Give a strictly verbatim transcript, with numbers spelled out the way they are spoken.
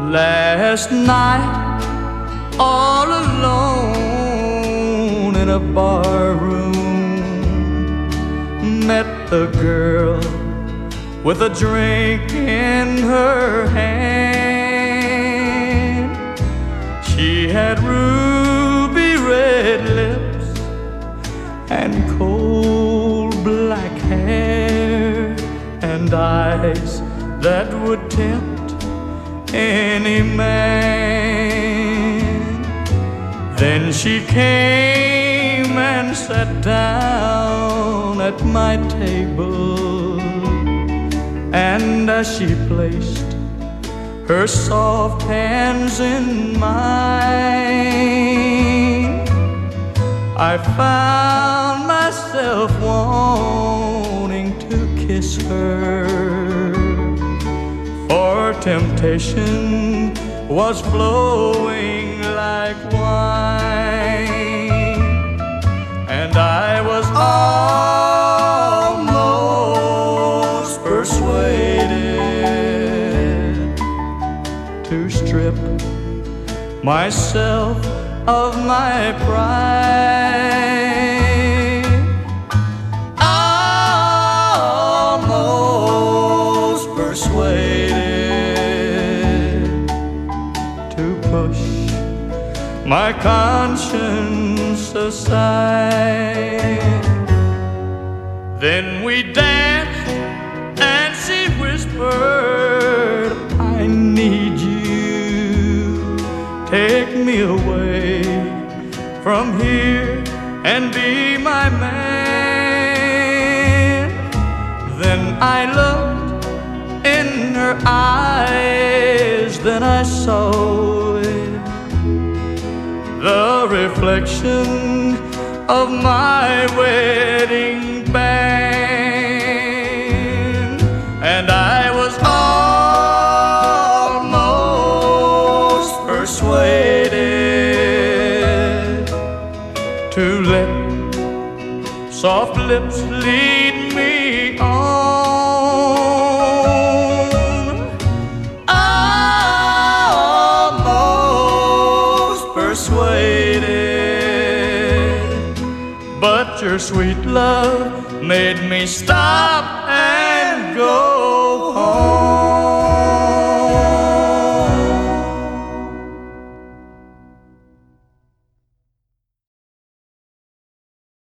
Last night, all alone in a bar room, met the girl with a drink in her hand. She had ruby red lips and coal black hair and eyes that would tempt any man. Then she came and sat down at my table, and as she placed her soft hands in mine, I found myself wanting to kiss her, for temptation was flowing like wine, and I was almost persuaded to strip myself of my pride. Almost persuaded to push my conscience aside. Then we danced and she whispered, I need you, take me away from here and be my man. Then I looked in her eyes, then I saw it, the reflection of my wedding band, and I was almost persuaded to let soft lips lead me on. Almost persuaded, but your sweet love made me stop and go.